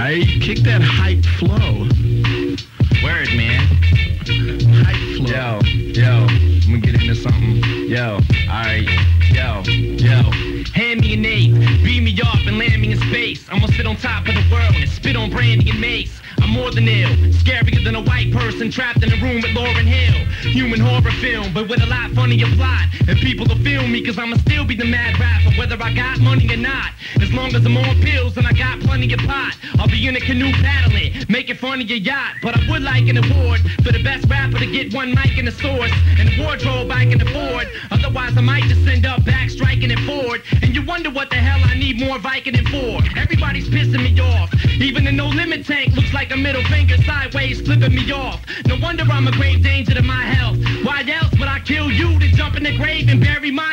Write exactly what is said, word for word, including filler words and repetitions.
Alright, kick that hype flow. Word, man. Hype flow. Yo, yo, I'm gonna get into something. Yo, alright, yo, yo. Hand me an eighth, beam me off and land me in space. I'ma sit on top of the world and spit on Brandy and Mace. I'm more than ill, scarier than a white person trapped in a room with Lauryn Hill. Human horror film, but with a lot funnier plot. And people will feel me, cause I'ma still be the mad rapper, whether I got money or not. As long as I'm on pills and I got plenty of pot, I'll be in a canoe paddling, making fun of your yacht. But I would like an award for the best rapper to get one mic and a source, and a wardrobe I can afford. Otherwise I might just end up back striking it forward. And you wonder what the hell I need more Vicodin for. Everybody's pissing me off. Even the No Limit tank looks like a middle finger sideways flipping me off. No wonder I'm a grave danger to my health. Why else would I kill you to jump in the grave and bury my